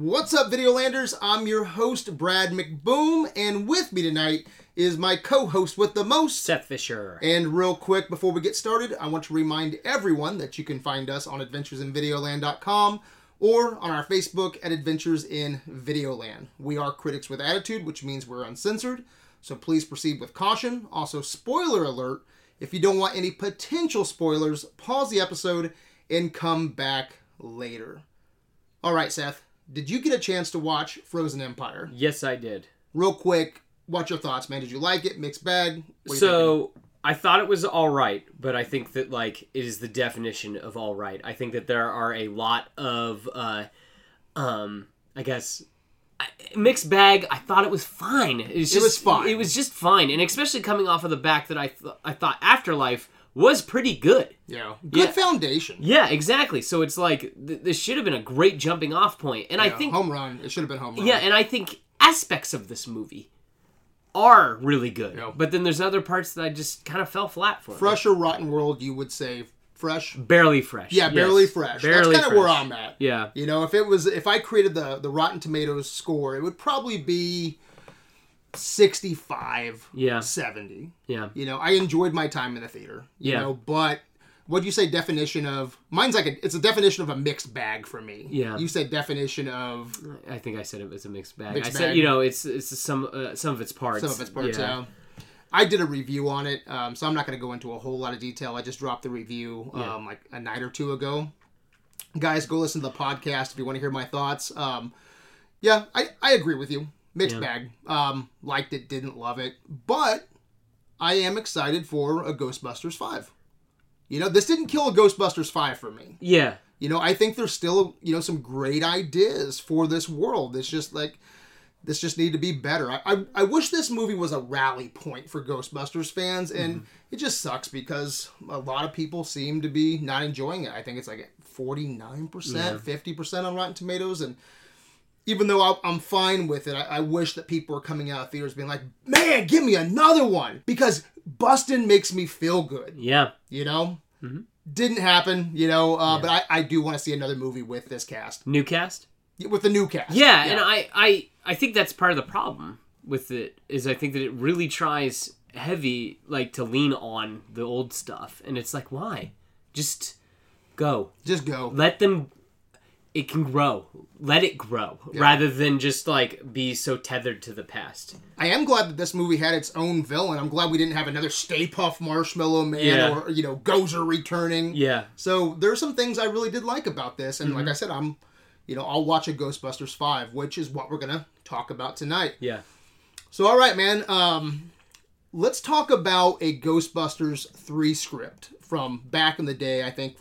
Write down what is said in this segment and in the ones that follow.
What's up, Videolanders? I'm your host, Brad McBoom, and with me tonight is my co-host with the most, Seth Fisher. And real quick, before we get started, I want to remind everyone that you can find us on adventuresinvideoland.com or on our Facebook at Adventures in Videoland. We are critics with attitude, which means we're uncensored, so please proceed with caution. Also, spoiler alert, if you don't want any potential spoilers, pause the episode and come back later. All right, Seth, did you get a chance to watch Frozen Empire? Yes, I did. Real quick, what's your thoughts, man? Did you like it? Mixed bag? So, I thought it was all right, but I think that, it is the definition of all right. I think that there are a lot of, mixed bag. I thought it was fine. It was fine. It was just fine, and especially coming off of the back that I thought Afterlife was pretty good. Yeah. Good foundation. Yeah, exactly. So it's like, this should have been a great jumping off point. And I think... home run. It should have been home run. Yeah, and I think aspects of this movie are really good. Yeah. But then there's other parts that I just kind of fell flat for. Fresh or Rotten World, you would say fresh? Barely fresh. Yeah, barely fresh. Barely That's kind of where I'm at. Yeah. You know, if I created the Rotten Tomatoes score, it would probably be 65, 70. Yeah. You know, I enjoyed my time in the theater. You know, but what'd you say definition of... Mine's it's a definition of a mixed bag for me. Yeah. You said definition of... I think I said it was a mixed bag. Mixed I said, bag. you know, it's some of its parts. Some of its parts, yeah. I did a review on it, so I'm not going to go into a whole lot of detail. I just dropped the review like a night or two ago. Guys, go listen to the podcast if you want to hear my thoughts. Yeah, I agree with you. Mixed bag. Liked it, didn't love it. But I am excited for a Ghostbusters 5. You know, this didn't kill a Ghostbusters 5 for me. Yeah. You know, I think there's still, some great ideas for this world. It's just this just need to be better. I wish this movie was a rally point for Ghostbusters fans, and it just sucks because a lot of people seem to be not enjoying it. I think it's like 49%, 50% on Rotten Tomatoes, and even though I'm fine with it, I wish that people were coming out of theaters being like, man, give me another one, because busting makes me feel good. Yeah. You know? Mm-hmm. Didn't happen, but I do want to see another movie with this cast. New cast? With the new cast. Yeah, and I think that's part of the problem with it, is I think that it really tries heavy, to lean on the old stuff. And it's like, why? Just go. Just go. Let them... It can grow. Let it grow. Yeah. Rather than just, be so tethered to the past. I am glad that this movie had its own villain. I'm glad we didn't have another Stay Puft Marshmallow Man or, Gozer returning. Yeah. So there's some things I really did like about this. And like I said, I'll watch a Ghostbusters 5, which is what we're going to talk about tonight. Yeah. So, all right, man. Let's talk about a Ghostbusters 3 script from back in the day, I think,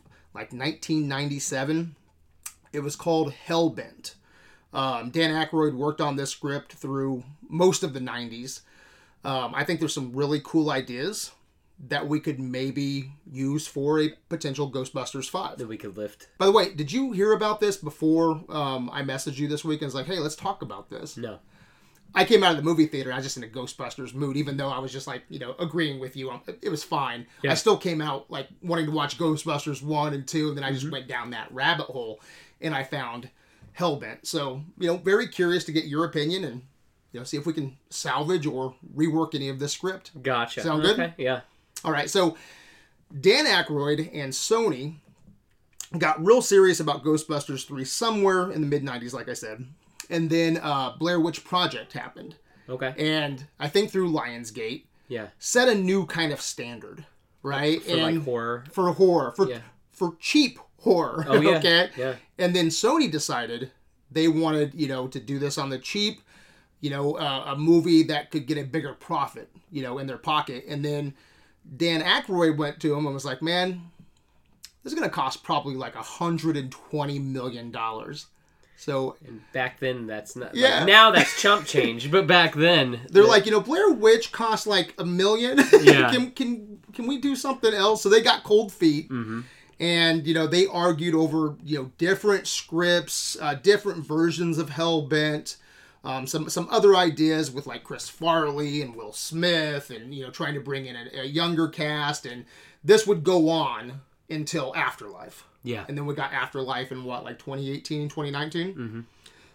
1997. It was called Hellbent. Dan Aykroyd worked on this script through most of the 90s. I think there's some really cool ideas that we could maybe use for a potential Ghostbusters 5. That we could lift. By the way, did you hear about this before I messaged you this week and was like, hey, let's talk about this? No. I came out of the movie theater and I was just in a Ghostbusters mood, even though I was just agreeing with you. It was fine. Yeah. I still came out wanting to watch Ghostbusters 1 and 2, and then I just went down that rabbit hole and I found Hellbent. So, very curious to get your opinion and, see if we can salvage or rework any of this script. Gotcha. Sound good? Okay, yeah. All right, so Dan Aykroyd and Sony got real serious about Ghostbusters 3 somewhere in the mid-90s, like I said. And then Blair Witch Project happened. Okay. And I think through Lionsgate, set a new kind of standard, right? For horror. For horror. For cheap horror. Oh, yeah. Okay? Yeah. And then Sony decided they wanted, to do this on the cheap, a movie that could get a bigger profit, in their pocket. And then Dan Aykroyd went to him and was like, man, this is going to cost probably $120 million. So, and back then, that's not... now that's chump change, but back then... They're Blair Witch cost $1 million. Yeah. Can we do something else? So they got cold feet. Mm-hmm. And, they argued over, different scripts, different versions of Hellbent, some other ideas with Chris Farley and Will Smith and, trying to bring in a younger cast. And this would go on until Afterlife. Yeah. And then we got Afterlife in 2018, 2019? Mm-hmm.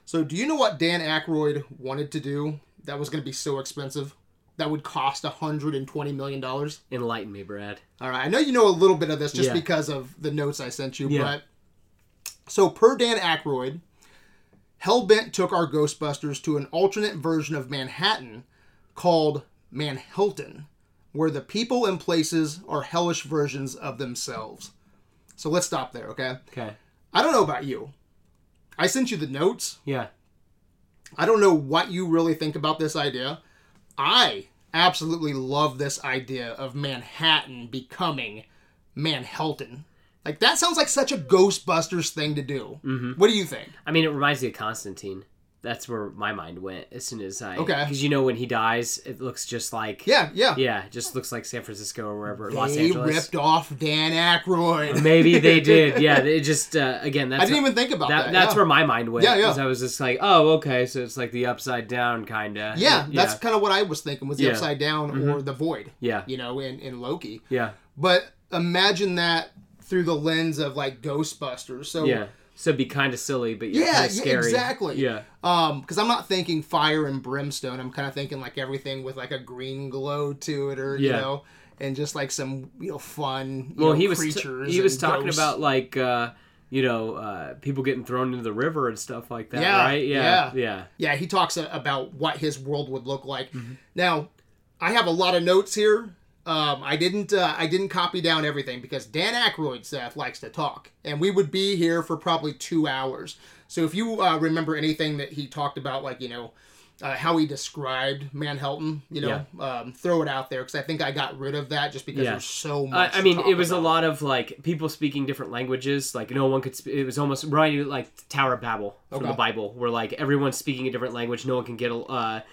So do you know what Dan Aykroyd wanted to do that was going to be so expensive? That would cost $120 million? Enlighten me, Brad. All right. I know you know a little bit of this just Yeah. because of the notes I sent you. Yeah. But so per Dan Aykroyd, Hellbent took our Ghostbusters to an alternate version of Manhattan called Manhattan, where the people and places are hellish versions of themselves. So let's stop there, okay? Okay. I don't know about you. I sent you the notes. Yeah. I don't know what you really think about this idea. I absolutely love this idea of Manhattan becoming Manhattan. Like, that sounds like such a Ghostbusters thing to do. Mm-hmm. What do you think? I mean, it reminds me of Constantine. That's where my mind went as soon as I... Okay. Because, you know, when he dies, it looks just like... Yeah. Yeah, it just looks like San Francisco or wherever, Los They Angeles. ripped off Dan Aykroyd. Maybe they did. Yeah, it just, again, that's... I didn't even think about that. That's where my mind went. Yeah. 'Cause I was just like, oh, okay, so it's like the upside down kind of. Yeah, that's kind of what I was thinking, was the Yeah. upside down or the void. Yeah. You know, in Loki. Yeah. But imagine that through the lens of, like, Ghostbusters. So Yeah. So it'd be kind of silly, but kind of scary. Exactly. Yeah. Because I'm not thinking fire and brimstone. I'm kind of thinking like everything with like a green glow to it, or you know, and just like some fun. He was creatures. he was and talking ghosts. about like people getting thrown into the river and stuff like that. Yeah, Right? Yeah. Yeah, he talks about what his world would look like. Mm-hmm. Now, I have a lot of notes here. I didn't copy down everything because Dan Aykroyd, Seth, likes to talk, and we would be here for probably 2 hours. So if you remember anything that he talked about, like how he described Manhattan, throw it out there, because I think I got rid of that just because there's so much. I mean, it was a lot of like people speaking different languages. Like no one could. It was almost reminding like Tower of Babel from the Bible, where like everyone's speaking a different language. No one can get.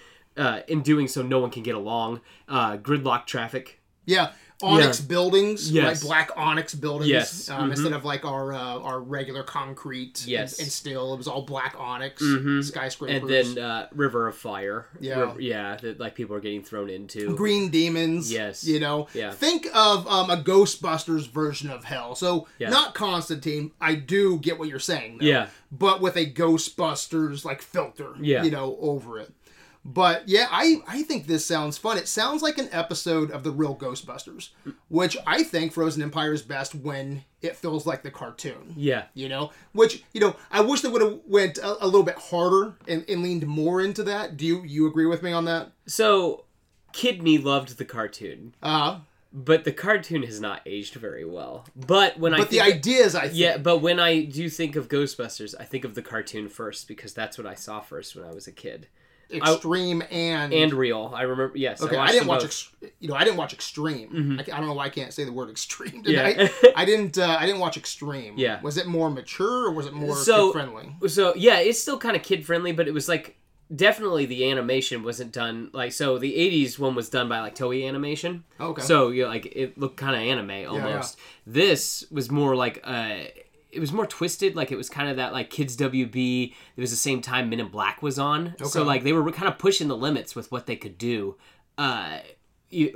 In doing so, no one can get along. Gridlock traffic. Yeah, onyx buildings, Yes. like black onyx buildings, Yes. Instead of like our regular concrete. Yes. and steel, it was all black onyx skyscrapers. And then River of Fire. Yeah. That like people are getting thrown into. Green demons. Yes. Yeah. Think of a Ghostbusters version of hell. So Yeah. not Constantine. I do get what you're saying, though, Yeah. but with a Ghostbusters like filter, Yeah. over it. But yeah, I think this sounds fun. It sounds like an episode of the real Ghostbusters, which I think Frozen Empire is best when it feels like the cartoon. Yeah. Which, I wish they would have went a little bit harder and leaned more into that. Do you agree with me on that? So, Kid Me loved the cartoon. Uh-huh. But the cartoon has not aged very well. But when the ideas, I think. Yeah, but when I do think of Ghostbusters, I think of the cartoon first, because that's what I saw first when I was a kid. Extreme and real. I remember. Yes. Okay, I didn't watch. I didn't watch Extreme. Mm-hmm. I don't know why I can't say the word extreme tonight. Yeah. I didn't watch Extreme. Yeah. Was it more mature or was it more kid friendly? So yeah, it's still kind of kid friendly, but it was like definitely the animation wasn't done like so. The '80s one was done by like Toei Animation. Okay. So like it looked kind of anime almost. Yeah. This was more like it was more twisted, like it was kind of that like Kids WB. It was the same time Men in Black was on, so like they were kind of pushing the limits with what they could do. Was there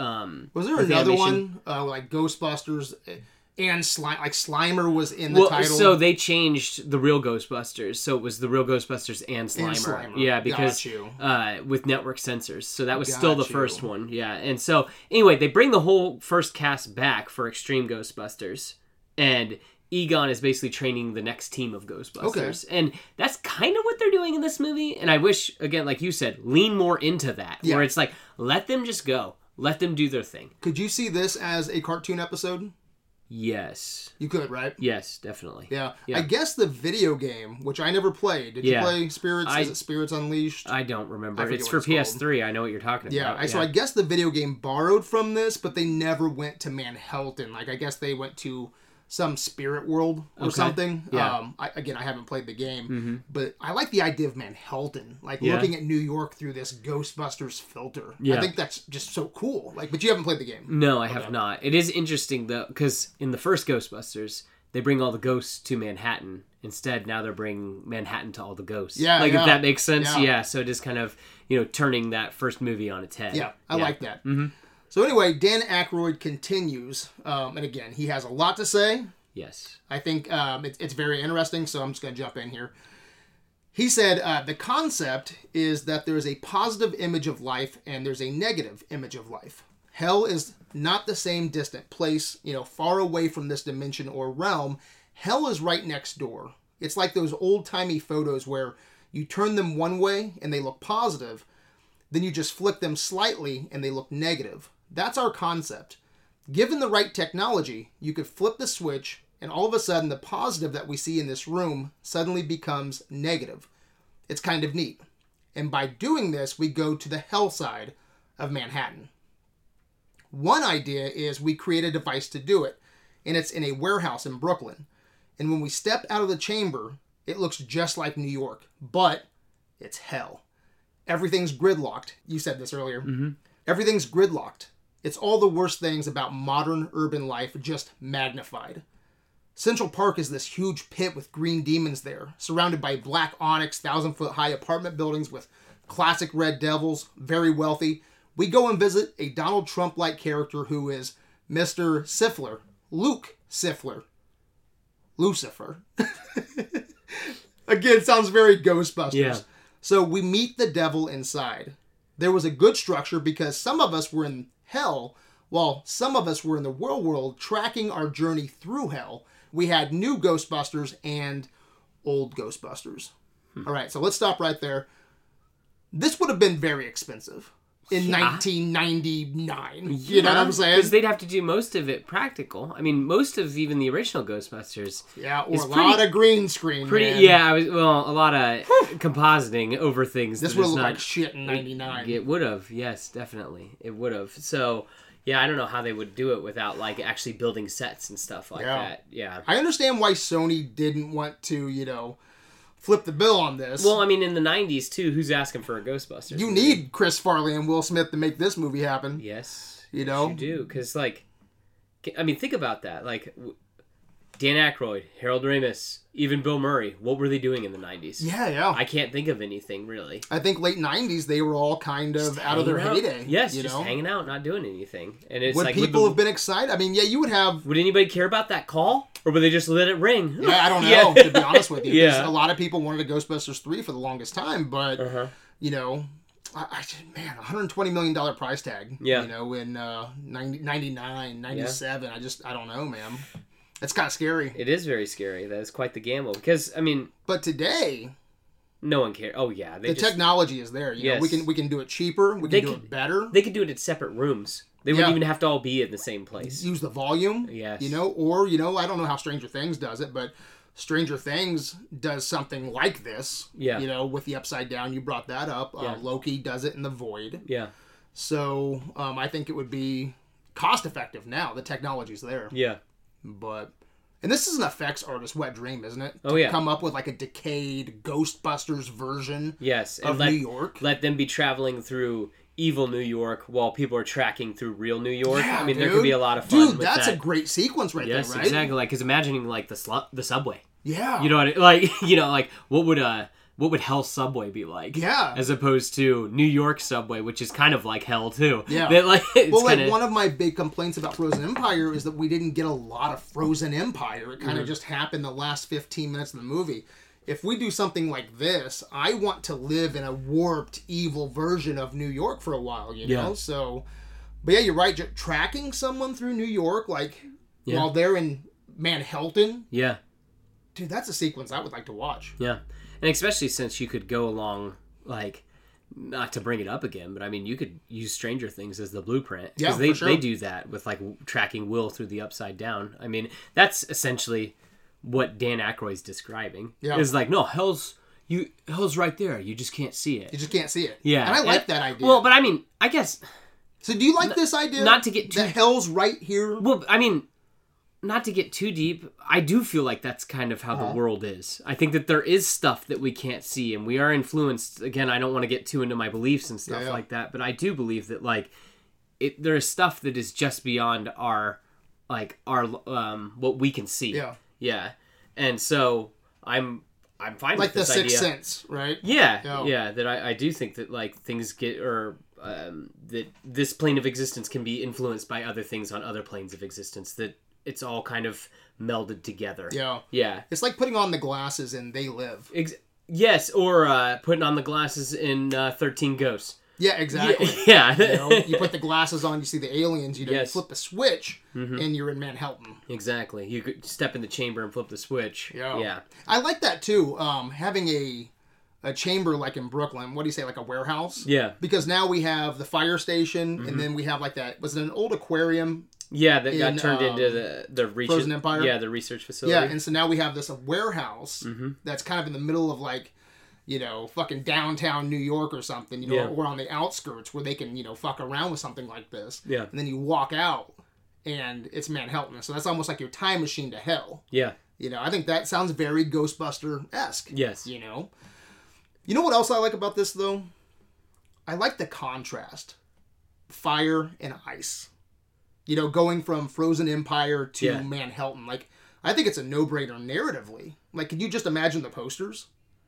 another one like Ghostbusters and Slimer was in the title? So they changed the real Ghostbusters, so it was the real Ghostbusters and Slimer. Yeah, because with network censors, so that was still the first one. Yeah, and so anyway, they bring the whole first cast back for Extreme Ghostbusters, and Egon is basically training the next team of Ghostbusters. Okay. And that's kind of what they're doing in this movie. And I wish, again, like you said, lean more into that. Yeah. Where it's like, let them just go. Let them do their thing. Could you see this as a cartoon episode? Yes. You could, right? Yes, definitely. Yeah. I guess the video game, which I never played. Did you play Spirits? Is it Spirits Unleashed? I don't remember. It's for PS3. Called. I know what you're talking about. Yeah. So I guess the video game borrowed from this, but they never went to Manhattan. Like, I guess they went to some spirit world or something. Yeah. I haven't played the game, but I like the idea of Manhattan, like looking at New York through this Ghostbusters filter. Yeah. I think that's just so cool. Like, but you haven't played the game. No, I have not. It is interesting though, because in the first Ghostbusters, they bring all the ghosts to Manhattan. Instead, now they're bringing Manhattan to all the ghosts. Yeah, if that makes sense. Yeah. So it is kind of turning that first movie on its head. Yeah, I like that. Mm-hmm. So anyway, Dan Aykroyd continues, and again, he has a lot to say. Yes. I think it's very interesting, so I'm just going to jump in here. He said, the concept is that there's a positive image of life and there's a negative image of life. Hell is not the same distant place, far away from this dimension or realm. Hell is right next door. It's like those old-timey photos where you turn them one way and they look positive, then you just flick them slightly and they look negative. That's our concept. Given the right technology, you could flip the switch and all of a sudden the positive that we see in this room suddenly becomes negative. It's kind of neat. And by doing this, we go to the hell side of Manhattan. One idea is we create a device to do it, and it's in a warehouse in Brooklyn. And when we step out of the chamber, it looks just like New York, but it's hell. Everything's gridlocked. You said this earlier. Mm-hmm. Everything's gridlocked. It's all the worst things about modern urban life just magnified. Central Park is this huge pit with green demons there, surrounded by black onyx, 1,000-foot-high apartment buildings with classic red devils, very wealthy. We go and visit a Donald Trump-like character who is Mr. Siffler, Luke Siffler. Lucifer. Again, sounds very Ghostbusters. Yeah. So we meet the devil inside. There was a good structure because some of us were in hell, while some of us were in the real world tracking our journey through hell. We had new Ghostbusters and old Ghostbusters. All right, so let's stop right there. This would have been very expensive in 1999. You know what I'm saying? Because they'd have to do most of it practical. I mean, most of even the original Ghostbusters. Yeah, or a lot of green screen. Yeah, a lot of compositing over things. This would have looked like shit in 99. It would have, yes, definitely. It would have. So, yeah, I don't know how they would do it without, actually building sets and stuff like that. Yeah. I understand why Sony didn't want to, flip the bill on this. Well, I mean, in the 90s, too, who's asking for a Ghostbusters? You need Chris Farley and Will Smith to make this movie happen. Yes. You know? Yes, you do. Because, think about that. Dan Aykroyd, Harold Ramis, even Bill Murray. What were they doing in the 90s? Yeah. I can't think of anything, really. I think late 90s, they were all kind of out of their heyday. Yes, just hanging out, not doing anything. And it's would people have been excited? I mean, yeah, you would have... Would anybody care about that call? Or would they just let it ring? Yeah, I don't know, to be honest with you. Yeah. A lot of people wanted a Ghostbusters 3 for the longest time, but, man, $120 million price tag, in 99, 97. Yeah. I don't know, man. That's kind of scary. It is very scary. That is quite the gamble. Because, But today... No one cares. Oh, yeah. The technology is there. You know, we can do it cheaper. We can do it better. They could do it in separate rooms. They wouldn't even have to all be in the same place. Use the volume. Yes. Or, I don't know how Stranger Things does it, but Stranger Things does something like this. Yeah. With the Upside Down. You brought that up. Loki does it in the Void. Yeah. So, I think it would be cost effective now. The technology's there. Yeah. And this is an effects artist's wet dream, isn't it? To come up with a decayed Ghostbusters version of New York. Let them be traveling through evil New York while people are tracking through real New York. Yeah, there could be a lot of fun with that. That's a great sequence there, right? Yes, exactly. Because imagining the subway. Yeah. You know what what would Hell Subway be like? Yeah. As opposed to New York Subway, which is kind of like hell, too. Yeah. One of my big complaints about Frozen Empire is that we didn't get a lot of Frozen Empire. It kind of just happened the last 15 minutes of the movie. If we do something like this, I want to live in a warped, evil version of New York for a while, you know? So, but yeah, you're right. Tracking someone through New York, while they're in Manhattan. Yeah. Dude, that's a sequence I would like to watch. Yeah. And especially since you could go along, not to bring it up again, but you could use Stranger Things as the blueprint. Yeah, for sure. They do that with, tracking Will through the Upside Down. That's essentially what Dan Aykroyd's describing. Yeah. Is no, hell's right there. You just can't see it. You just can't see it. Yeah. And I like that idea. Well, but I guess... So do you like this idea? Not to get too... The hell's right here? Well, not to get too deep, I do feel like that's kind of how the world is. I think that there is stuff that we can't see, and we are influenced. Again, I don't want to get too into my beliefs and stuff like that, but I do believe that there is stuff that is just beyond our what we can see. Yeah. Yeah. And so I'm fine with this idea. Like the Sixth Sense, right? Yeah. Yeah. That I do think that things get that this plane of existence can be influenced by other things on other planes of existence. That it's all kind of melded together. Yeah. Yeah. It's like putting on the glasses and They Live. Yes, or putting on the glasses in 13 Ghosts. Yeah, exactly. Yeah. You put the glasses on, you see the aliens, you flip the switch, and you're in Manhattan. Exactly. You could step in the chamber and flip the switch. Yeah. I like that, too. Having a chamber like in Brooklyn, what do you say, like a warehouse? Yeah. Because now we have the fire station, and then we have like that, was it an old aquarium? Yeah, that got turned into the Frozen Empire? Yeah, the research facility. Yeah, and so now we have this warehouse that's kind of in the middle of like, fucking downtown New York or something, or on the outskirts where they can, fuck around with something like this. Yeah. And then you walk out and it's Manhattan. So that's almost like your time machine to hell. Yeah. I think that sounds very Ghostbuster-esque. Yes. You know what else I like about this, though? I like the contrast. Fire and ice. Going from Frozen Empire to Manhattan. Like, I think it's a no-brainer narratively. Like, can you just imagine the posters?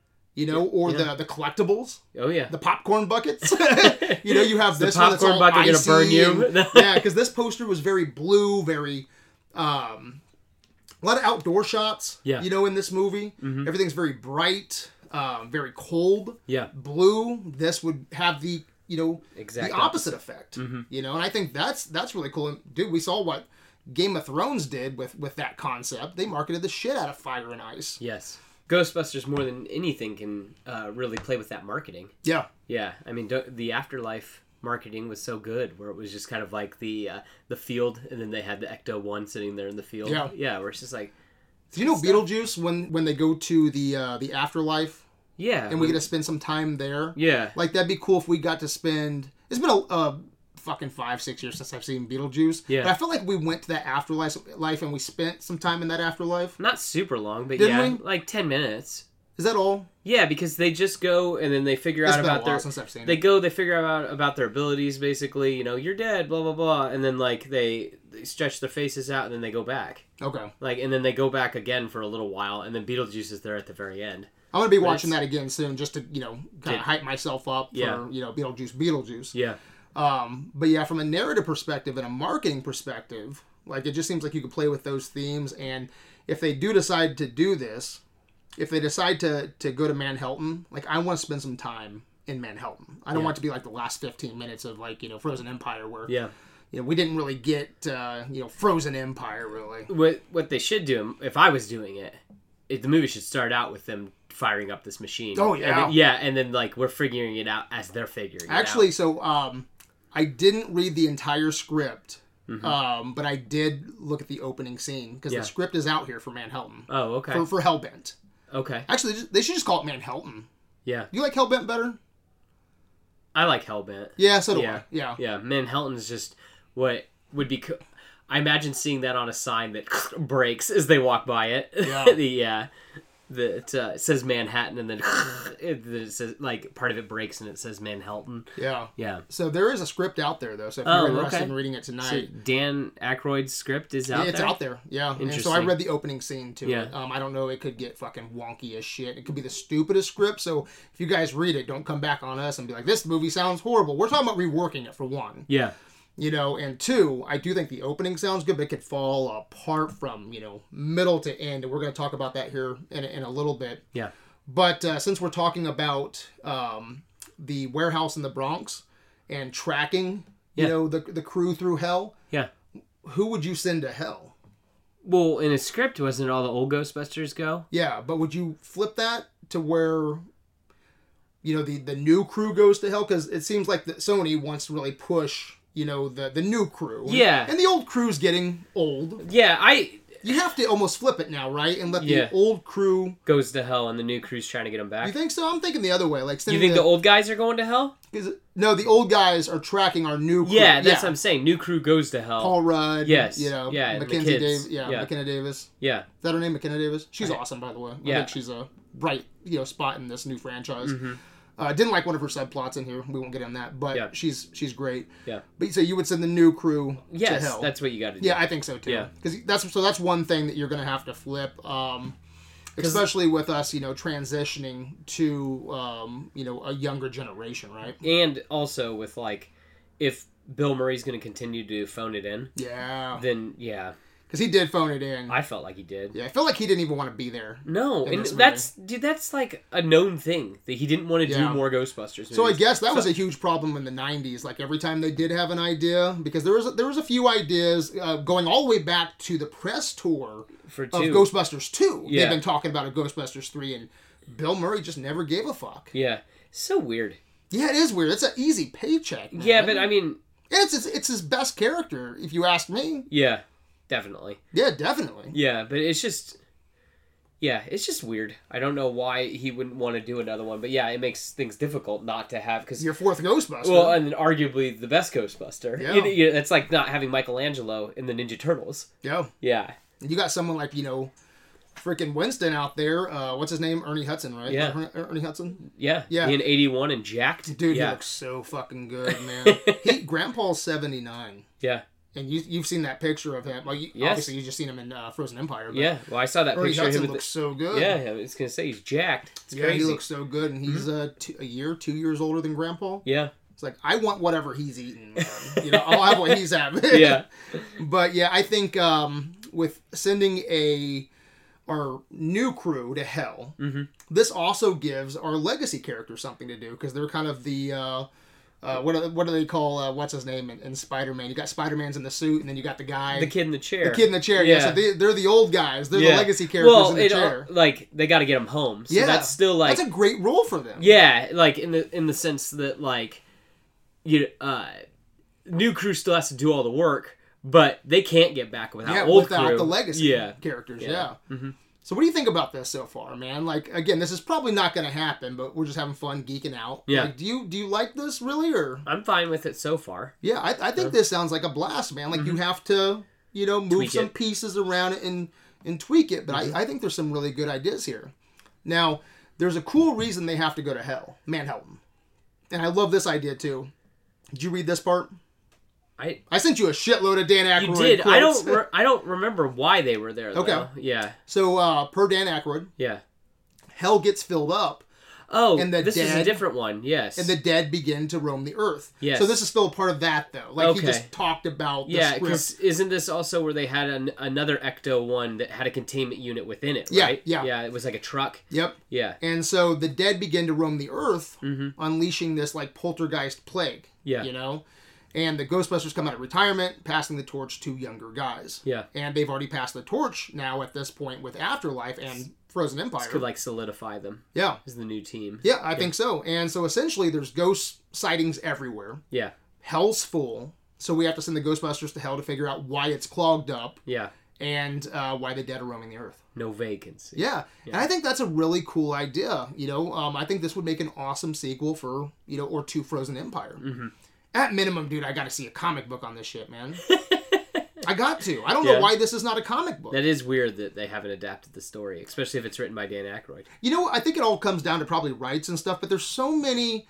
Or the collectibles. Oh, yeah. The popcorn buckets. You have this one that's all bucket icy. Gonna burn you. Yeah, because this poster was very blue, very... a lot of outdoor shots, in this movie. Mm-hmm. Everything's very bright, very cold. Yeah. Blue. This would have the, exact the opposite effect. Mm-hmm. And I think that's really cool. And, dude, we saw what Game of Thrones did with that concept. They marketed the shit out of fire and ice. Yes. Ghostbusters, more than anything, can really play with that marketing. Yeah. Yeah. I mean, the Afterlife marketing was so good, where it was just kind of like the field, and then they had the Ecto-1 sitting there in the field. Yeah, where it's just like... Do you know Beetlejuice, when they go to the Afterlife? Yeah. And we get to spend some time there? Yeah. Like, that'd be cool if we got to spend... It's been a fucking 5-6 years since I've seen Beetlejuice. Yeah. But I feel like we went to that afterlife and we spent some time in that afterlife. Not super long, but Didn't we? like 10 minutes. Is that all? Yeah, because they just go and then they figure out about their... since I've seen they figure out about their abilities, basically. You're dead, blah, blah, blah. And then, like, they stretch their faces out and then they go back. Okay. Like, and then they go back again for a little while, and then Beetlejuice is there at the very end. I'm going to be watching that again soon just to, kind of hype myself up for, Beetlejuice. Yeah. But yeah, from a narrative perspective and a marketing perspective, like, it just seems like you could play with those themes. And if they do decide to do this, if they decide to go to Manhattan, like, I want to spend some time in Manhattan. I don't want it to be like the last 15 minutes of, like, Frozen Empire where, we didn't really get, Frozen Empire, really. What they should do, if I was doing it, the movie should start out with them firing up this machine. Oh, yeah. And then, like, we're figuring it out as they're figuring it out. Actually, so, I didn't read the entire script, but I did look at the opening scene, because the script is out here for Manhattan. Oh, okay. For Hellbent. Okay. Actually, they should just call it Manhattan. Yeah. You like Hellbent better? I like Hellbent. Yeah, so do I. Yeah. Yeah, Manhattan is just what would be... I imagine seeing that on a sign that breaks as they walk by it. Yeah. It says Manhattan, and then it says, like, part of it breaks and it says Manhattan. Yeah. Yeah. So there is a script out there, though. So if you're interested in reading it tonight. So Dan Aykroyd's script is out there? It's out there. Yeah. And so I read the opening scene to it. I don't know. It could get fucking wonky as shit. It could be the stupidest script. So if you guys read it, don't come back on us and be like, this movie sounds horrible. We're talking about reworking it, for one. Yeah. And two, I do think the opening sounds good, but it could fall apart from, middle to end. And we're going to talk about that here in a little bit. Yeah. But since we're talking about the warehouse in the Bronx and tracking, the crew through hell. Yeah. Who would you send to hell? Well, in a script, wasn't it all the old Ghostbusters go? Yeah, but would you flip that to where... the new crew goes to hell? Because it seems like that Sony wants to really push... the new crew. Yeah. And the old crew's getting old. Yeah, You have to almost flip it now, right? And let the old crew... goes to hell and the new crew's trying to get them back. You think so? I'm thinking the other way. Like, you think the old guys are going to hell? No, the old guys are tracking our new crew. Yeah, that's what I'm saying. New crew goes to hell. Paul Rudd. Yes. Mackenzie Davis. McKenna Davis. Yeah. Is that her name, McKenna Davis? She's awesome, by the way. I think she's a bright, spot in this new franchise. Mm-hmm. Didn't like one of her subplots in here. We won't get on that, but she's great. Yeah. But so you would send the new crew to hell. Yes, that's what you got to do. Yeah, I think so too. Yeah. Because that's one thing that you're going to have to flip, especially with us, transitioning to a younger generation, right? And also with, like, if Bill Murray's going to continue to phone it in. Yeah. Then yeah. Because he did phone it in. I felt like he did. Yeah, I felt like he didn't even want to be there. No, and that's like a known thing that he didn't want to do more Ghostbusters movies. So I guess that was a huge problem in the 90s. Like every time they did have an idea, because there was a few ideas going all the way back to the press tour of Ghostbusters 2. Yeah. They've been talking about a Ghostbusters 3, and Bill Murray just never gave a fuck. Yeah, so weird. Yeah, it is weird. It's an easy paycheck, man. Yeah, but I mean... It's his best character, if you ask me. Yeah, definitely. Yeah, definitely. Yeah, but it's just... Yeah, it's just weird. I don't know why he wouldn't want to do another one, but yeah, it makes things difficult not to have... Cause, your fourth Ghostbuster. Well, and arguably the best Ghostbuster. Yeah. It's like not having Michelangelo in the Ninja Turtles. Yeah. Yeah. You got someone like, freaking Winston out there. What's his name? Ernie Hudson, right? Yeah. Ernie Hudson? Yeah. Yeah. He in 81 and jacked. Dude, he looks so fucking good, man. Grandpa's 79. Yeah. And you've seen that picture of him. Like, obviously, you've just seen him in Frozen Empire. But yeah. Well, I saw that picture of him. He looks so good. Yeah, I was going to say, he's jacked. It's crazy. He looks so good. And he's 2 years older than Grandpa. Yeah. It's like, I want whatever he's eating. I'll have what he's having. Yeah. But, yeah, I think with sending our new crew to hell, this also gives our legacy characters something to do, because they're kind of the what do they call what's his name in Spider-Man? You got Spider-Man's in the suit, and then you got the guy, the kid in the chair. Yeah, so they're the old guys. They're the legacy characters in the chair. Like they got to get them home. So that's still like that's a great role for them. Yeah, like in the sense that like new crew still has to do all the work. But they can't get back without the legacy characters. Yeah. Mm-hmm. So what do you think about this so far, man? Like, again, this is probably not going to happen, but we're just having fun geeking out. Yeah. Like, do you like this really, or? I'm fine with it so far. Yeah, I think this sounds like a blast, man. Like you have to, move tweak some pieces around it and tweak it. But I think there's some really good ideas here. Now, there's a cool reason they have to go to hell, Manhattan, and I love this idea too. Did you read this part? I sent you a shitload of Dan Aykroyd. You did. Quotes. I don't remember why they were there, though. Okay. Yeah. So, per Dan Aykroyd, hell gets filled up. Oh, and this is a different one, yes. And the dead begin to roam the earth. Yes. So this is still a part of that, though. Like, he just talked about the script. Because isn't this also where they had another Ecto one that had a containment unit within it, right? Yeah. Yeah, it was like a truck. Yep. Yeah. And so the dead begin to roam the earth, unleashing this, like, poltergeist plague. Yeah. And the Ghostbusters come out of retirement, passing the torch to younger guys. Yeah. And they've already passed the torch now at this point with Afterlife and Frozen Empire. This could, like, solidify them. Yeah. As the new team. Yeah, I think so. And so, essentially, there's ghost sightings everywhere. Yeah. Hell's full. So we have to send the Ghostbusters to hell to figure out why it's clogged up. Yeah. And why the dead are roaming the earth. No vacancy. Yeah. And I think that's a really cool idea. I think this would make an awesome sequel for, or to Frozen Empire. Mm-hmm. At minimum, dude, I got to see a comic book on this shit, man. I got to. I don't know why this is not a comic book. That is weird that they haven't adapted the story, especially if it's written by Dan Aykroyd. I think it all comes down to probably rights and stuff, but there's so many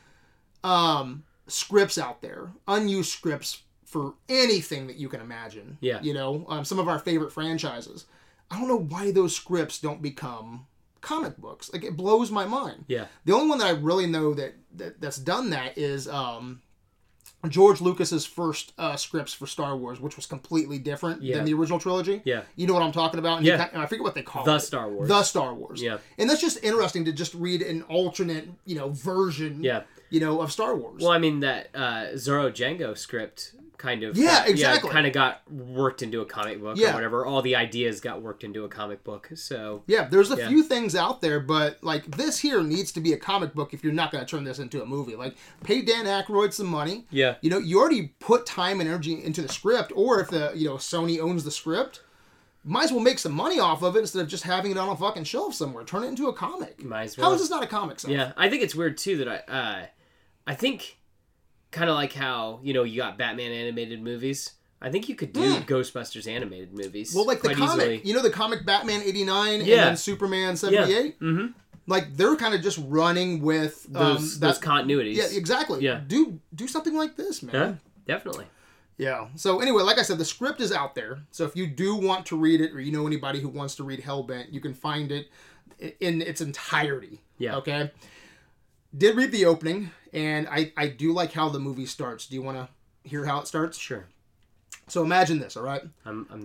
scripts out there, unused scripts for anything that you can imagine. Yeah. Some of our favorite franchises. I don't know why those scripts don't become comic books. Like, it blows my mind. Yeah. The only one that I really know that's done that is George Lucas's first scripts for Star Wars, which was completely different than the original trilogy. Yeah. You know what I'm talking about? And I forget what they call it. The Star Wars. The Star Wars. Yeah. And that's just interesting to just read an alternate, version, of Star Wars. Well, I mean, that Zorro Django script kind of... Yeah, exactly. Kind of got worked into a comic book or whatever. All the ideas got worked into a comic book, so... Yeah, there's a few things out there, but, like, this here needs to be a comic book if you're not going to turn this into a movie. Like, pay Dan Aykroyd some money. Yeah. You already put time and energy into the script, or if Sony owns the script, might as well make some money off of it instead of just having it on a fucking shelf somewhere. Turn it into a comic. Might as well. How is this not a comic? Yeah, I think it's weird, too, that I think... Kind of like how, you got Batman animated movies. I think you could do Ghostbusters animated movies. Well, like the comic. Easily. The comic Batman 89 and then Superman 78? Yeah. Mm-hmm. Like, they're kind of just running with... those continuities. Yeah, exactly. Yeah. Do something like this, man. Yeah, definitely. Yeah. So, anyway, like I said, the script is out there. So, if you do want to read it, or you know anybody who wants to read Hellbent, you can find it in its entirety. Yeah. Okay? Did read the opening, and I do like how the movie starts. Do you want to hear how it starts? Sure. So imagine this, all right? I'm there.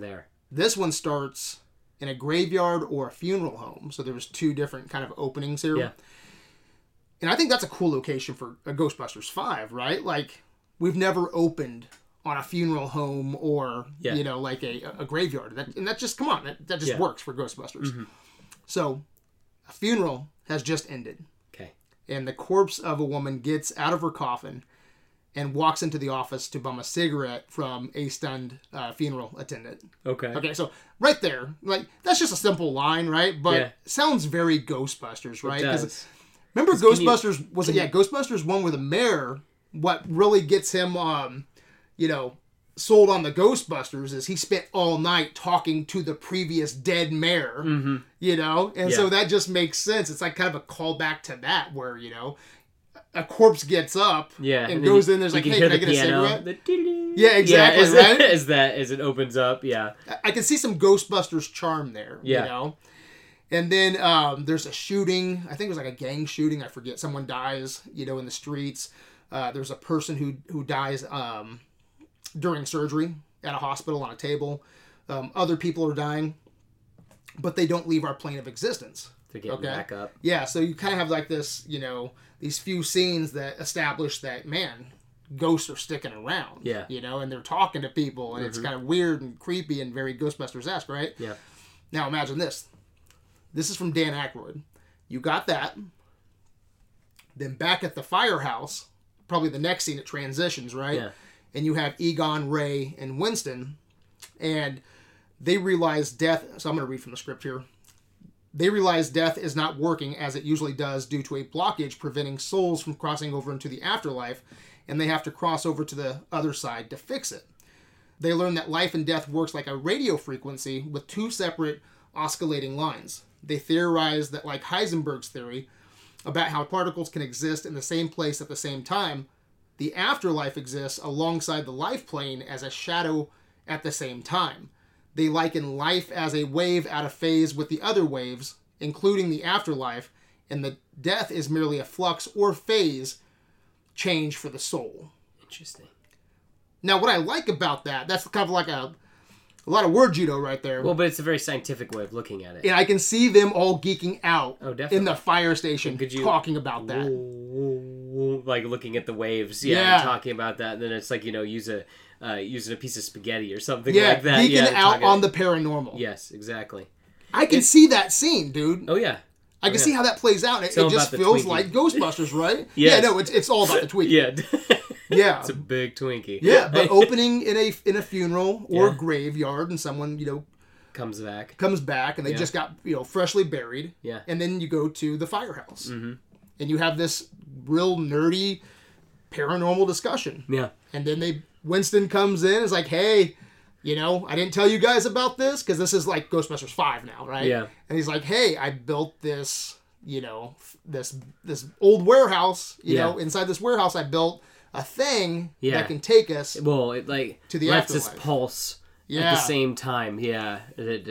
This one starts in a graveyard or a funeral home. So there's 2 different kind of openings here. Yeah. And I think that's a cool location for a Ghostbusters 5, right? Like, we've never opened on a funeral home or, you know, like a graveyard. That just, come on, that just works for Ghostbusters. Mm-hmm. So, a funeral has just ended. Okay. And the corpse of a woman gets out of her coffin and walks into the office to bum a cigarette from a stunned funeral attendant. Okay. Okay, so right there, like, that's just a simple line, right? But it sounds very Ghostbusters, right? Because remember Ghostbusters, Ghostbusters 1 where the mayor, what really gets him, you know, sold on the Ghostbusters is he spent all night talking to the previous dead mayor, you know? And so that just makes sense. It's like kind of a callback to that where, you know, a corpse gets up and goes in, there's like, hey, can I get a cigarette? Yeah, exactly, right? As it opens up, I can see some Ghostbusters charm there, you know? And then there's a shooting. I think it was like a gang shooting. I forget. Someone dies, you know, in the streets. There's a person who dies during surgery at a hospital on a table. Other people are dying, but they don't leave our plane of existence. To get back up. Yeah, so you kind of have like this, you know, these few scenes that establish that, man, ghosts are sticking around. Yeah. You know, and they're talking to people, and it's kind of weird and creepy and very Ghostbusters-esque, right? Yeah. Now imagine this. This is from Dan Aykroyd. You got that. Then back at the firehouse, probably the next scene, it transitions, right? Yeah. And you have Egon, Ray, and Winston, and they realize death. So I'm going to read from the script here. They realize death is not working as it usually does due to a blockage preventing souls from crossing over into the afterlife, and they have to cross over to the other side to fix it. They learn that life and death works like a radio frequency with 2 separate oscillating lines. They theorize that, like Heisenberg's theory about how particles can exist in the same place at the same time, the afterlife exists alongside the life plane as a shadow at the same time. They liken life as a wave out of phase with the other waves, including the afterlife, and the death is merely a flux or phase change for the soul. Interesting. Now, what I like about that's kind of like a lot of word judo right there. Well, but it's a very scientific way of looking at it. And I can see them all geeking out definitely. in the fire station talking about that. Like looking at the waves, and talking about that. And then it's like, you know, using a piece of spaghetti or something like that. Geeking out on the paranormal. Yes, exactly. I can see that scene, dude. Oh, yeah. I can see how that plays out. It just feels like Ghostbusters, right? Yes. Yeah, no, it's all about the Twinkie. Yeah. It's a big Twinkie. Yeah, but opening in a funeral or a graveyard, and someone, you know, comes back, and they just got, you know, freshly buried. Yeah. And then you go to the firehouse. Mm-hmm. And you have this real nerdy paranormal discussion. Yeah. And then Winston comes in and is like, hey, you know, I didn't tell you guys about this, because this is like Ghostbusters 5 now, right? Yeah. And he's like, hey, I built this, you know, this old warehouse, you know, inside this warehouse I built a thing that can take us to the lets us pulse at the same time. Yeah. It,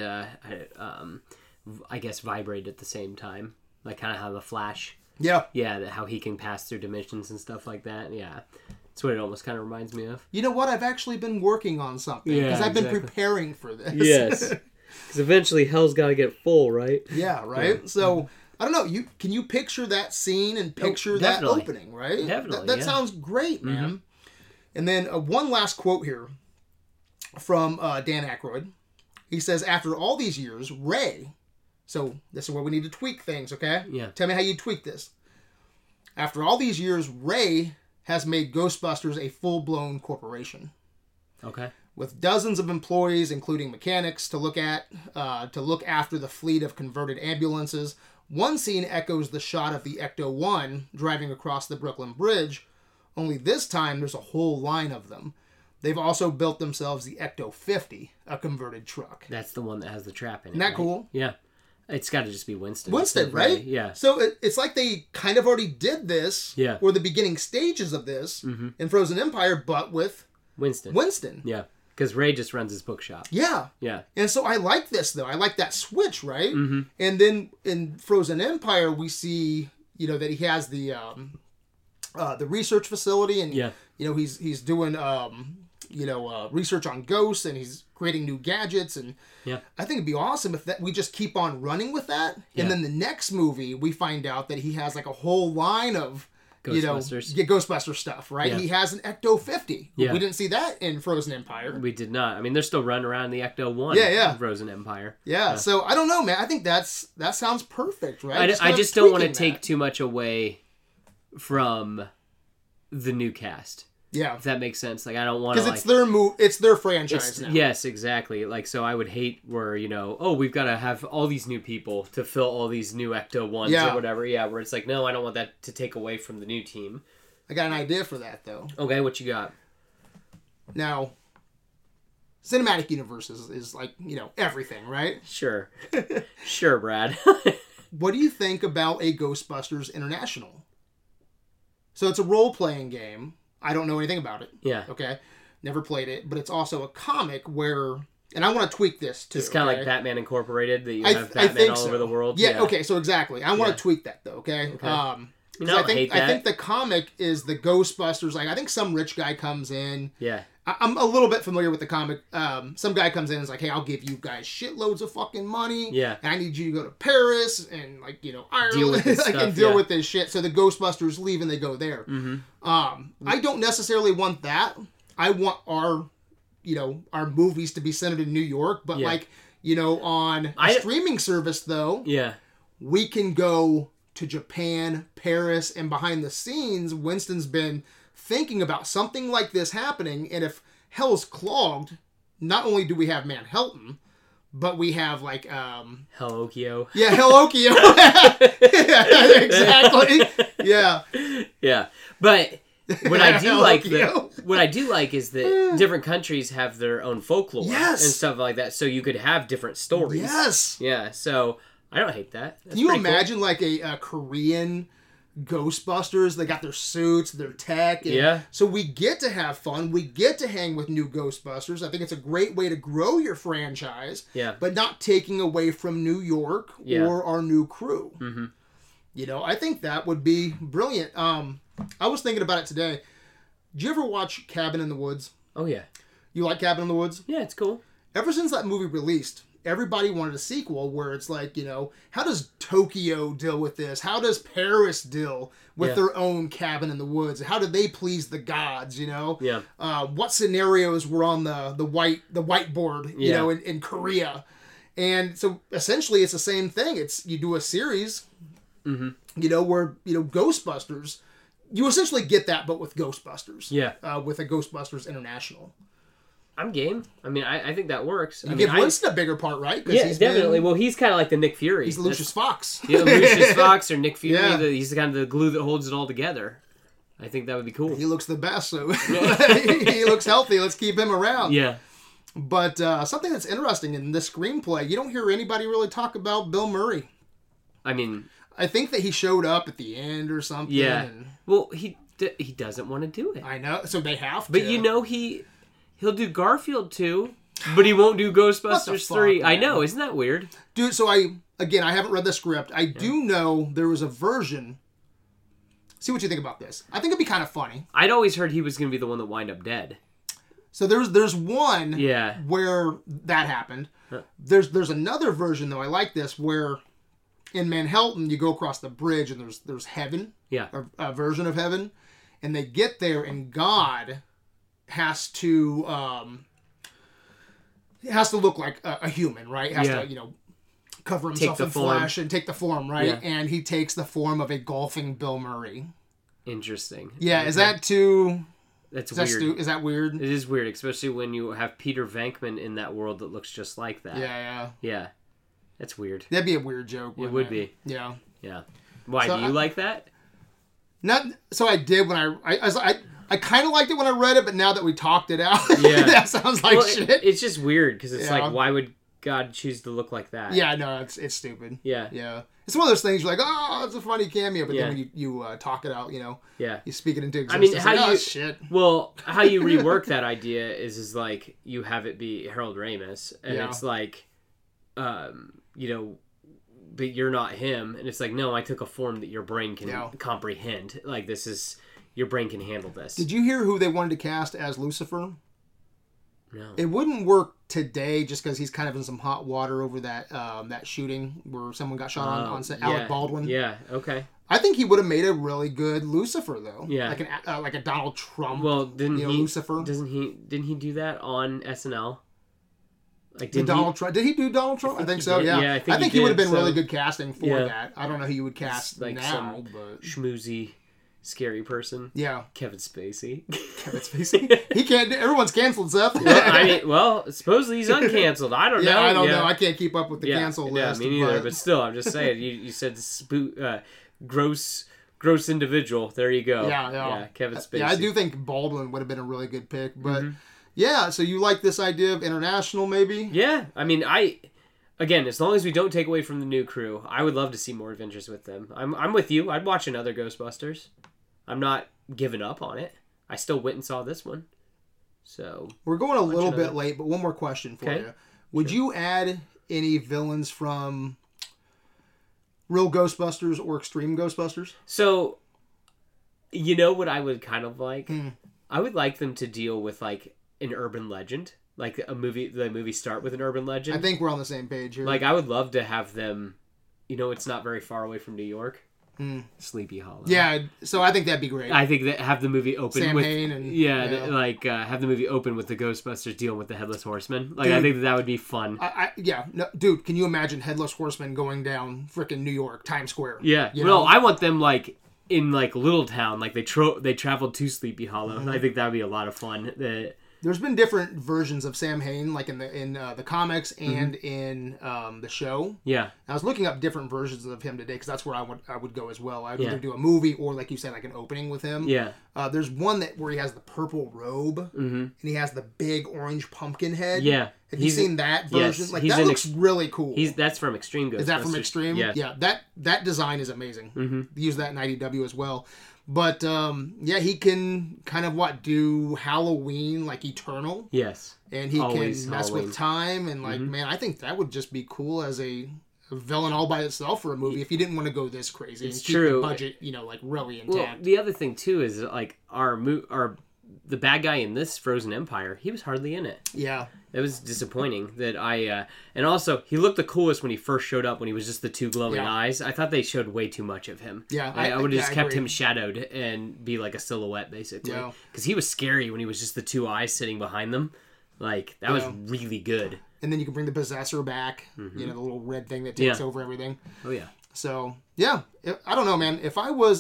I guess vibrate at the same time. Like kind of how the Flash. Yeah. Yeah, how he can pass through dimensions and stuff like that. Yeah. That's what it almost kind of reminds me of. You know what? I've actually been working on something. Because I've been preparing for this. Yes. Because eventually hell's got to get full, right? Yeah, right? Yeah. So, I don't know. Can you picture that scene and picture that opening, right? Definitely, That sounds great, man. Mm-hmm. And then one last quote here from Dan Aykroyd. He says, after all these years, Ray... So, this is where we need to tweak things, okay? Yeah. Tell me how you tweak this. After all these years, Ray has made Ghostbusters a full-blown corporation. Okay. With dozens of employees, including mechanics, to look after the fleet of converted ambulances. One scene echoes the shot of the Ecto-1 driving across the Brooklyn Bridge, only this time there's a whole line of them. They've also built themselves the Ecto-50, a converted truck. That's the one that has the trap in it. Isn't that cool? Yeah. It's got to just be Winston. Winston, right? Yeah. So it's like they kind of already did this, or the beginning stages of this in Frozen Empire, but with Winston. Yeah. Because Ray just runs his bookshop. Yeah. Yeah. And so I like this, though. I like that switch, right? Mm-hmm. And then in Frozen Empire, we see, you know, that he has the research facility, and, you know, he's doing research on ghosts, and he's creating new gadgets, and I think it'd be awesome if we just keep on running with that. And then the next movie, we find out that he has like a whole line of Ghostbuster stuff, right? Yeah. He has an Ecto-50. Yeah. We didn't see that in Frozen Empire. We did not. I mean, they're still running around the Ecto-1 Frozen Empire. Yeah, so I don't know, man. I think that sounds perfect, right? I just don't want to take too much away from the new cast. Yeah. If that makes sense. Like, I don't want to, because it's their franchise now. Yes, exactly. Like, so I would hate where, we've got to have all these new people to fill all these new Ecto-1s or whatever. Yeah, where it's like, no, I don't want that to take away from the new team. I got an idea for that, though. Okay, what you got? Now, cinematic universe is like, everything, right? Sure. Sure, Brad. What do you think about a Ghostbusters International? So it's a role-playing game. I don't know anything about it. Yeah. Okay. Never played it, but it's also a comic where, and I want to tweak this too. It's kind of like Batman Incorporated, that you have Batman all over the world. Yeah. Okay. So exactly. I want to tweak that though. Okay. I think the comic is the Ghostbusters. Like, I think some rich guy comes in. Yeah. I'm a little bit familiar with the comic. Some guy comes in and is like, hey, I'll give you guys shitloads of fucking money. Yeah. And I need you to go to Paris and, Ireland. Deal with this stuff, and deal with this shit. So the Ghostbusters leave and they go there. Mm-hmm. I don't necessarily want that. I want our movies to be centered in New York. But, on a streaming service, though, we can go to Japan, Paris, and behind the scenes, Winston's been thinking about something like this happening, and if hell's clogged, not only do we have Manhattan, but we have Hell-Okio. Yeah, Hell-Okio. Yeah, exactly. Yeah. Yeah. But what I do like is that different countries have their own folklore and stuff like that, so you could have different stories. Yes. Yeah, so I don't hate that. That's Can you imagine a Korean Ghostbusters? They got their suits, their tech. And so we get to have fun. We get to hang with new Ghostbusters. I think it's a great way to grow your franchise. Yeah. But not taking away from New York or our new crew. Mm-hmm. I think that would be brilliant. I was thinking about it today. Did you ever watch Cabin in the Woods? Oh, yeah. You like Cabin in the Woods? Yeah, it's cool. Ever since that movie released, everybody wanted a sequel where it's like, how does Tokyo deal with this? How does Paris deal with their own cabin in the woods? How do they please the gods, Yeah. What scenarios were on the whiteboard, in Korea? And so essentially it's the same thing. It's, you do a series, where, Ghostbusters, you essentially get that, but with Ghostbusters. Yeah. With a Ghostbusters International. I'm game. I mean, I think that works. Give Winston a bigger part, right? Yeah, definitely. Well, he's kind of like the Nick Fury. He's Lucius Fox. Yeah, Lucius Fox or Nick Fury. Yeah. He's kind of the glue that holds it all together. I think that would be cool. He looks the best, so he looks healthy. Let's keep him around. Yeah. But something that's interesting in this screenplay, you don't hear anybody really talk about Bill Murray. I mean, I think that he showed up at the end or something. Yeah. Well, he doesn't want to do it. I know, so they have to. But he'll do Garfield 2, but he won't do Ghostbusters 3. Man? I know, isn't that weird? Dude, so I haven't read the script. I do know there was a version. See what you think about this. I think it'd be kind of funny. I'd always heard he was going to be the one that wind up dead. So there's one where that happened. Huh. There's another version, though, I like this, where in Manhattan you go across the bridge and there's heaven. Yeah. A version of heaven. And they get there and God has to look like a human, right? Has to, cover himself in flesh and take the form, right? Yeah. And he takes the form of a golfing Bill Murray. Interesting. Yeah, is that too... That's weird. Is that weird? It is weird, especially when you have Peter Venkman in that world that looks just like that. Yeah. That's weird. That'd be a weird joke. It would be. Yeah. Yeah. Why, do you like that? So I did when I kind of liked it when I read it, but now that we talked it out, that sounds like shit. It's just weird because it's like, why would God choose to look like that? Yeah, no, it's stupid. Yeah. Yeah. It's one of those things you're like, oh, it's a funny cameo, but then when you talk it out, you speak it into existence. I mean, shit. Well, how you rework that idea is like you have it be Harold Ramis, and it's like, but you're not him, and it's like, no, I took a form that your brain can comprehend. Like, this is, your brain can handle this. Did you hear who they wanted to cast as Lucifer? No. It wouldn't work today just because he's kind of in some hot water over that shooting where someone got shot on set. Alec Baldwin. Yeah. Okay. I think he would have made a really good Lucifer though. Yeah. Like a Donald Trump. Well, didn't he? Lucifer. Didn't he do that on SNL? Like Donald Trump? Did he do Donald Trump? I think so. Yeah. Yeah. I think he would have been really good casting for that. I don't know who you would cast like now, but schmoozy, scary person. Yeah. Kevin Spacey. Kevin Spacey. He can't. Everyone's canceled, Seth. Supposedly he's uncanceled. I don't know. I don't know. I can't keep up with the cancel list. Yeah, me neither. But still, I'm just saying. You said gross individual. There you go. Yeah. Kevin Spacey. Yeah, I do think Baldwin would have been a really good pick, but. Yeah, so you like this idea of international, maybe? Yeah, I mean, again, as long as we don't take away from the new crew, I would love to see more adventures with them. I'm with you. I'd watch another Ghostbusters. I'm not giving up on it. I still went and saw this one. So we're going a little bit late, but one more question for you. Would you add any villains from Real Ghostbusters or Extreme Ghostbusters? So, you know what I would kind of like? I would like them to deal with like an urban legend, like the movie start with an urban legend. I think we're on the same page here. Like I would love to have them, it's not very far away from New York. Sleepy Hollow. Yeah, so I think that'd be great. I think that have the movie open Sam with Hain and have the movie open with the Ghostbusters dealing with the Headless Horseman. Like, dude, I think that would be fun. Dude, can you imagine Headless Horseman going down frickin' New York, Times Square? Yeah. I want them like in like Little Town, like they traveled to Sleepy Hollow. I think that would be a lot of fun. There's been different versions of Sam Hain, like in the comics and in the show. Yeah, I was looking up different versions of him today because that's where I would go as well. I'd either do a movie or, like you said, like an opening with him. Yeah. There's one where he has the purple robe and he has the big orange pumpkin head. Yeah. Have you seen that version? Yes, like that looks really cool. That's from Extreme Ghostbusters. Is that from Extreme? Yes. Yeah. That design is amazing. They use that in IDW as well. But, he can kind of, do Halloween, like, Eternal. Yes. And he can mess with time. And, man, I think that would just be cool as a villain all by itself for a movie if you didn't want to go this crazy. It's and keep the budget, really intact. Well, the other thing, too, is, like, the bad guy in this Frozen Empire, he was hardly in it. Yeah. It was disappointing that and also, he looked the coolest when he first showed up, when he was just the two glowing eyes. I thought they showed way too much of him. Yeah. I would have just kept him shadowed and be like a silhouette, basically. Yeah. Because he was scary when he was just the two eyes sitting behind them. Like, that was really good. And then you can bring the Possessor back, the little red thing that takes over everything. Oh, yeah. So, yeah. I don't know, man. If I was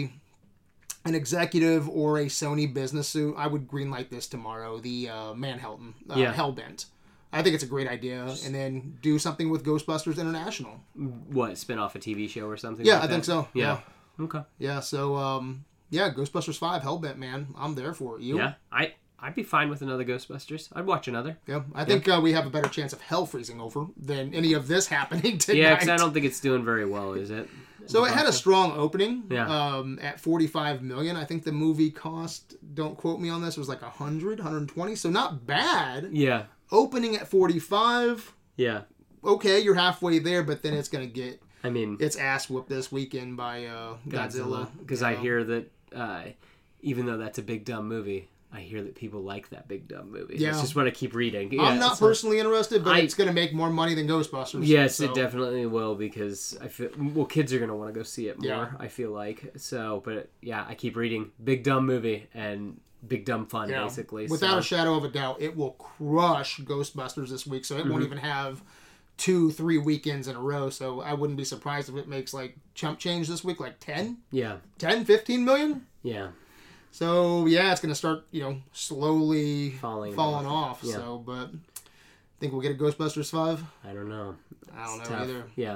an executive or a Sony business suit, I would greenlight this tomorrow. The Manhattan, Hellbent. I think it's a great idea. And then do something with Ghostbusters International. What, spin off a TV show or something? Yeah, I think so. Yeah. Okay. Yeah, so, Ghostbusters 5, Hellbent, man. I'm there for it. You? Yeah, I'd be fine with another Ghostbusters. I'd watch another. Yeah, I think we have a better chance of hell freezing over than any of this happening tonight. Yeah, because I don't think it's doing very well, is it? So it had a strong opening at $45 million. I think the movie cost, don't quote me on this, it was like $120, so not bad. Yeah. Opening at 45. Yeah. Okay, you're halfway there, but then it's going to get its ass whooped this weekend by Godzilla. Because I hear that even though that's a big dumb movie, I hear that people like that big dumb movie. Yeah. It's just what I keep reading. Yeah, I'm not personally interested, but it's going to make more money than Ghostbusters. Yes, it definitely will, because I feel kids are going to want to go see it more, I feel like. So, but I keep reading big dumb movie and big dumb fun, basically. Without a shadow of a doubt, it will crush Ghostbusters this week, so it won't even have 2-3 weekends in a row, so I wouldn't be surprised if it makes like chump change this week, like 10? Yeah. 10, 15 million? Yeah. So, it's going to start, slowly falling off. Yeah. So, but think we'll get a Ghostbusters 5? I don't know. I don't know either. Yeah.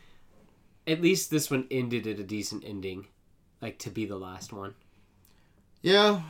At least this one ended at a decent ending, like to be the last one. Yeah.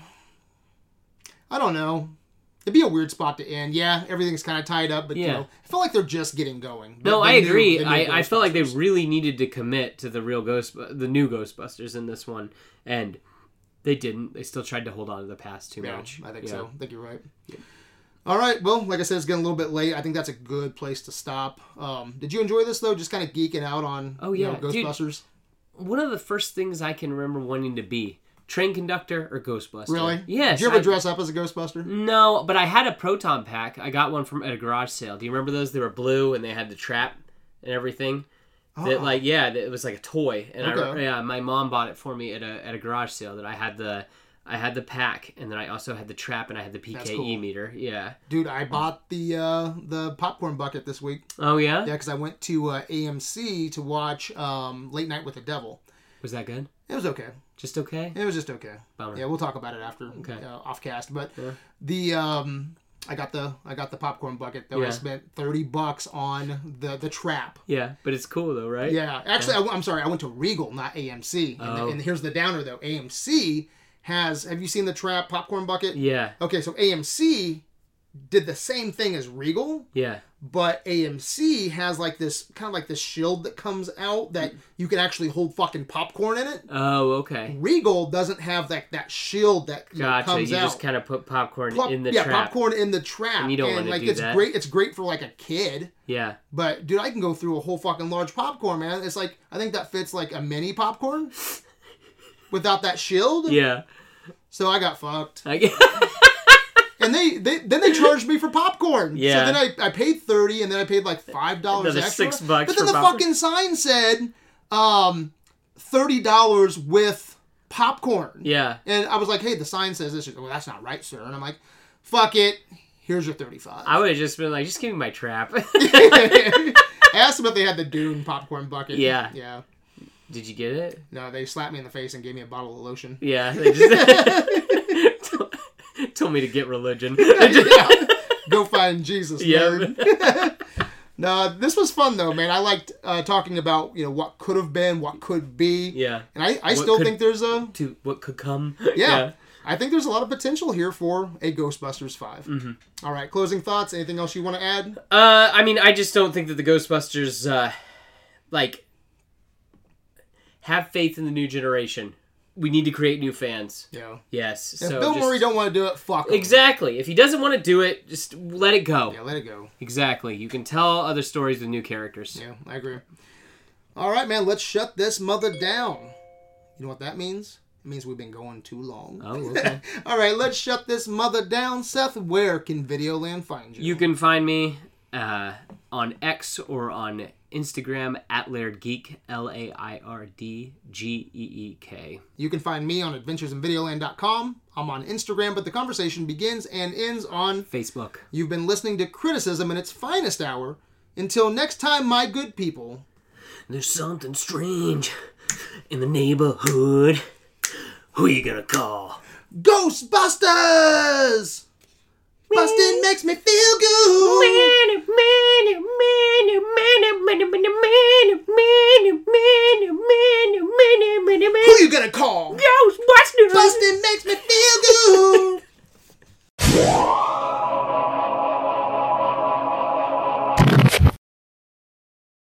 I don't know. It'd be a weird spot to end. Yeah, everything's kind of tied up, but I feel like they're just getting going. No, I agree. I felt like they really needed to commit to the new Ghostbusters in this one, and they didn't. They still tried to hold on to the past too much. I think so. I think you're right. Yeah. All right. Well, like I said, it's getting a little bit late. I think that's a good place to stop. Did you enjoy this, though? Just kind of geeking out on Ghostbusters? Dude, one of the first things I can remember wanting to be Train conductor or Ghostbuster. Really? Yes. Did you ever dress up as a Ghostbuster? No, but I had a Proton pack. I got one at a garage sale. Do you remember those? They were blue and they had the trap and everything. That it was like a toy, and my mom bought it for me at a garage sale. That I had the pack, and then I also had the trap, and I had the PKE meter. Yeah, dude, I bought the popcorn bucket this week. Oh yeah, yeah, because I went to AMC to watch Late Night with the Devil. Was that good? It was okay. Just okay? It was just okay. Bummer. Yeah, we'll talk about it after off cast. But I got the popcorn bucket though. I spent $30 on the trap. Yeah, but it's cool though, right? Yeah, actually, I'm sorry. I went to Regal, not AMC. And here's the downer though. AMC have you seen the trap popcorn bucket? Yeah. Okay, so AMC did the same thing as Regal. Yeah. But AMC has like this kind of like this shield that comes out that you can actually hold fucking popcorn in it. Oh, okay. Regal doesn't have that shield that comes out. You just kind of put popcorn in the trap. Yeah, popcorn in the trap. And you don't want to do that. It's great for like a kid. Yeah. But dude, I can go through a whole fucking large popcorn, man. It's like I think that fits like a mini popcorn without that shield. Yeah. So I got fucked. And then they charged me for popcorn. Yeah. So then I paid $30, and then I paid like $5 Another extra. $6 but then the popcorn. fucking sign said $30 with popcorn. Yeah. And I was like, hey, the sign says this. She goes, well, that's not right, sir. And I'm like, fuck it. Here's your $35. I would have just been like, just give me my trap. I asked them if they had the Dune popcorn bucket. Yeah. Yeah. Did you get it? No, they slapped me in the face and gave me a bottle of lotion. Yeah. They just told me to get religion. Yeah. Go find Jesus, nerd. No, this was fun though, man. I liked talking about what could have been, what could be. Yeah. And I still think there's what could come. Yeah. I think there's a lot of potential here for a Ghostbusters 5. Mm-hmm. All right, closing thoughts. Anything else you want to add? I mean, I just don't think that the Ghostbusters have faith in the new generation. We need to create new fans. Yeah. Yes. If Bill Murray don't want to do it, fuck him. Exactly. If he doesn't want to do it, just let it go. Yeah, let it go. Exactly. You can tell other stories with new characters. Yeah, I agree. All right, man. Let's shut this mother down. You know what that means? It means we've been going too long. Oh, okay. All right, let's shut this mother down. Seth, where can Videoland find you? You can find me on X or on Instagram at LairdGeek, LairdGeek. You can find me on adventuresinvideoland.com. I'm on Instagram, but the conversation begins and ends on Facebook. You've been listening to Criticism in its finest hour. Until next time, my good people. There's something strange in the neighborhood. Who you gonna call? Ghostbusters! Bustin' makes me feel good. Who you gonna call? Ghostbusters! Bustin' makes me feel good.